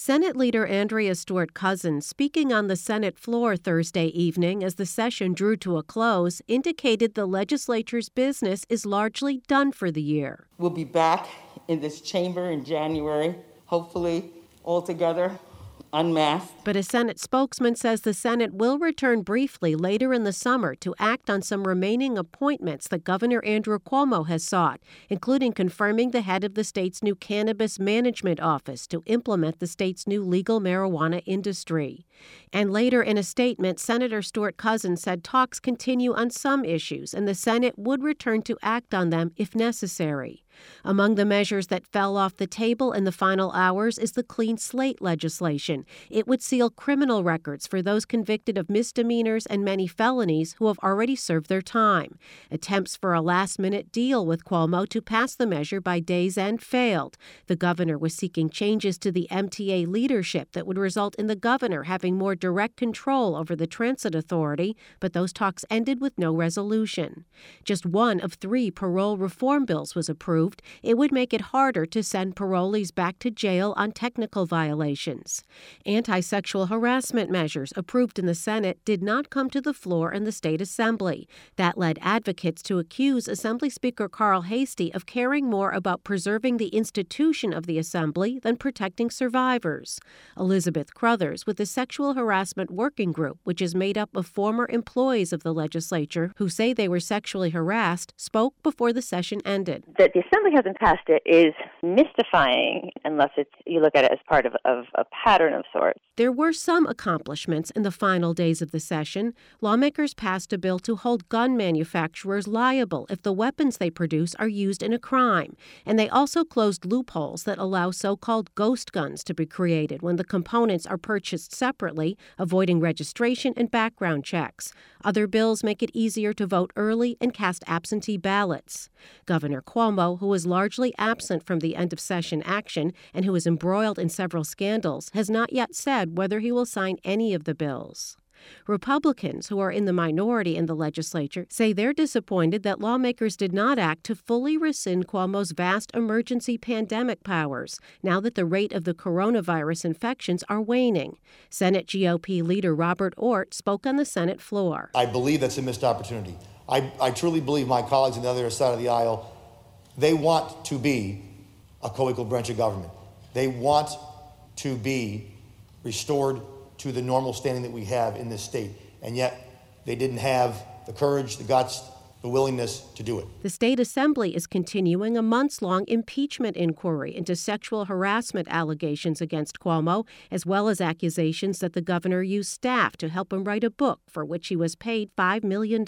Senate Leader Andrea Stewart-Cousins, speaking on the Senate floor Thursday evening as the session drew to a close, indicated the legislature's business is largely done for the year. We'll be back in this chamber in January, hopefully all together, unmasked. But a Senate spokesman says the Senate will return briefly later in the summer to act on some remaining appointments that Governor Andrew Cuomo has sought, including confirming the head of the state's new cannabis management office to implement the state's new legal marijuana industry. And later in a statement, Senator Stewart-Cousins said talks continue on some issues and the Senate would return to act on them if necessary. Among the measures that fell off the table in the final hours is the clean slate legislation. It would seal criminal records for those convicted of misdemeanors and many felonies who have already served their time. Attempts for a last-minute deal with Cuomo to pass the measure by day's end failed. The governor was seeking changes to the MTA leadership that would result in the governor having more direct control over the transit authority, but those talks ended with no resolution. Just one of 3 parole reform bills was approved. It would make it harder to send parolees back to jail on technical violations. Anti-sexual harassment measures approved in the Senate did not come to the floor in the state assembly. That led advocates to accuse Assembly Speaker Carl Heastie of caring more about preserving the institution of the assembly than protecting survivors. Elizabeth Crothers with the Sexual Harassment Working Group, which is made up of former employees of the legislature who say they were sexually harassed, spoke before the session ended. That the Assembly hasn't passed it is mystifying unless you look at it as part of a pattern of sorts. There were some accomplishments in the final days of the session. Lawmakers passed a bill to hold gun manufacturers liable if the weapons they produce are used in a crime. And they also closed loopholes that allow so-called ghost guns to be created when the components are purchased separately, avoiding registration and background checks. Other bills make it easier to vote early and cast absentee ballots. Governor Cuomo, who was largely absent from the end-of-session action and who is embroiled in several scandals, has not yet said whether he will sign any of the bills. Republicans, who are in the minority in the legislature, say they're disappointed that lawmakers did not act to fully rescind Cuomo's vast emergency pandemic powers, now that the rate of the coronavirus infections are waning. Senate GOP leader Robert Ortt spoke on the Senate floor. I believe that's a missed opportunity. I truly believe my colleagues on the other side of the aisle, they want to be a co-equal branch of government. They want to be restored to the normal standing that we have in this state. And yet they didn't have the courage, the guts, the willingness to do it. The state assembly is continuing a months-long impeachment inquiry into sexual harassment allegations against Cuomo, as well as accusations that the governor used staff to help him write a book for which he was paid $5 million.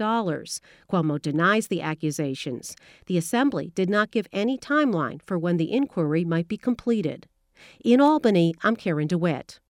Cuomo denies the accusations. The assembly did not give any timeline for when the inquiry might be completed. In Albany, I'm Karen DeWitt.